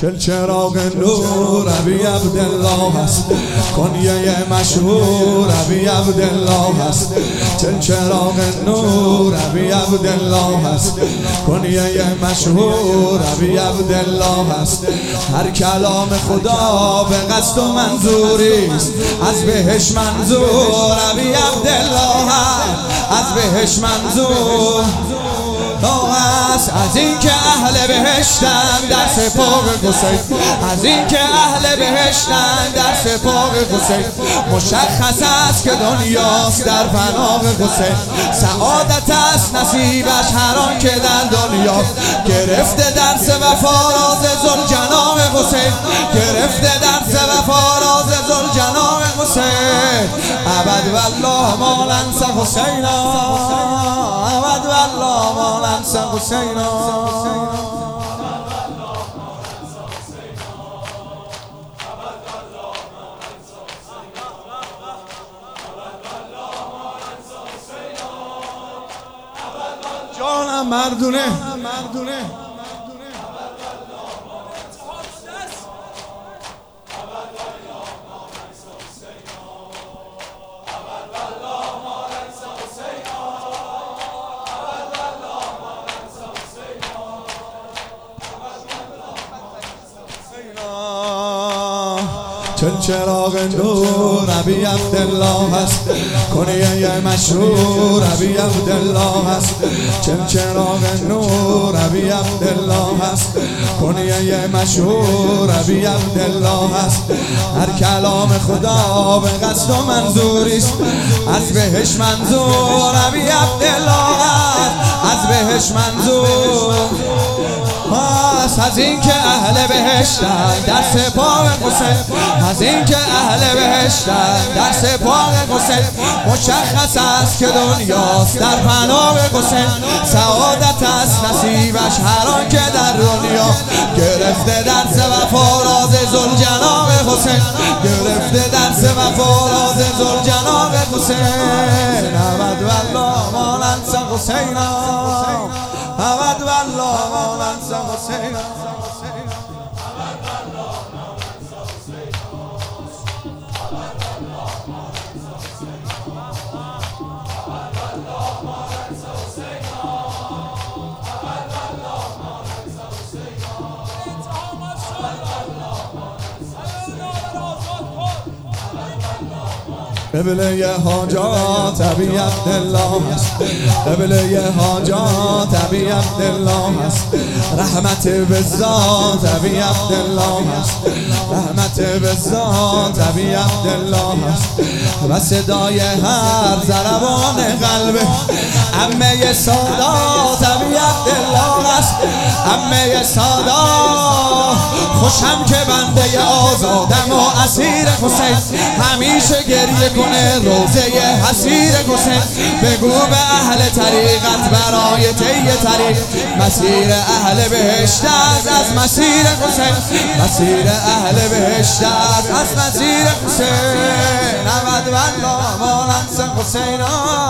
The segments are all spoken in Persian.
چل چراغ نور ابی عبدالله است، کنیه مشهور ابی عبدالله است. چل چراغ نور ابی عبدالله است، کنیه مشهور ابی عبدالله است. هر کلام خدا به قصد و منظوری است، از بهش منظور ابی عبدالله است، از بهش منظور است. از این که اهل بهشتن در سپاه حسین، از این که اهل بهشتن در سپاه حسین، مشخص است که دنیاست در پناه حسین. سعادت است نصیبش هر آن که در دنیا گرفته درس وفا راز ذوالجناح حسین، گرفته درس وفا راز ذوالجناح حسین. ابد والله ما ننسى حسینا، ابد والله ما ننسى حسینا. جانم مردونه چل چراغ نور ابی عبدالله است، کنیه مشهور ابی عبدالله است. چل چراغ نور ابی عبدالله است، کنیه مشهور ابی عبدالله است. هر کلام خدا به قصد و منظوری است، از بهش منظور ابی عبدالله است، از بهش منظور است. از این که اهل بهشتن در سپاه حسین، از این که اهل بهشتن در سپاه حسین، مشخص است که دنیاست در پناه حسین. سعادت است نصیبش هر آن که در دنیا گرفته درس وفا راز ذوالجناح حسین، گرفته درس وفا راز ذوالجناح حسین. ابد والله ما ننسى حسینا، ابد والله ما ننسى حسینا. قبله حاجات ابی عبدالله است، قبله حاجات ابی عبدالله است. رحمت به ذات ابی عبدالله است، رحمت به ذات ابی عبدالله است. و صدای هر ضربان قلب عمه سادات ابی عبدالله است، عمه سادات. خوشم که بنده آزادم و اسیر حسین، همیشه گریه کنه روزه حسیر حسین. بگو به اهل طریقت برای طی طریق، مسیر اهل بهشت از مسیر حسین، مسیر اهل بهشت از مسیر حسین. ابد والله ما ننسى حسینا.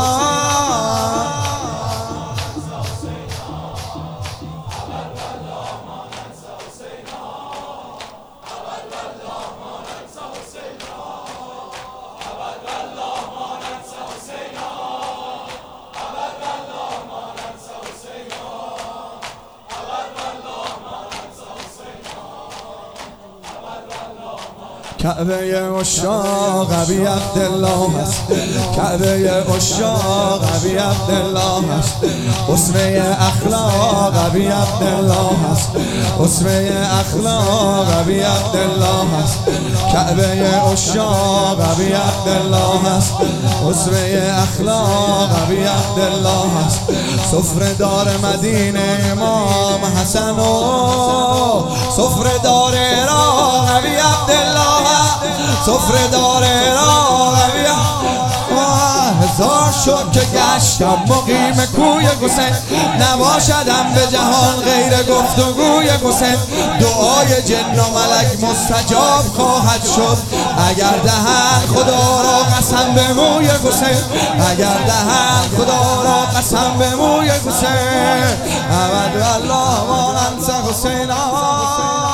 کعبه عشاق ابی عبدالله است، کعبه عشاق ابی عبدالله است. اسوه اخلاق ابی عبدالله است، اسوه اخلاق ابی عبدالله است. کعبه عشاق ابی عبدالله است، اسوه اخلاق ابی عبدالله است. سفره دار مدینه امام حسن و سفره دار عراق ابی عبدالله، سفره دار عراق ابی. هزار شد که گشتم مقیم کوی حسین، نباشدم به جهان غیر گفتگوی حسین. دعای جن و ملک مستجاب خواهد شد اگر دهند خدا را قسم به موی حسین، اگر دهند خدا را قسم به موی حسین. ابد والله ما ننسى حسینا.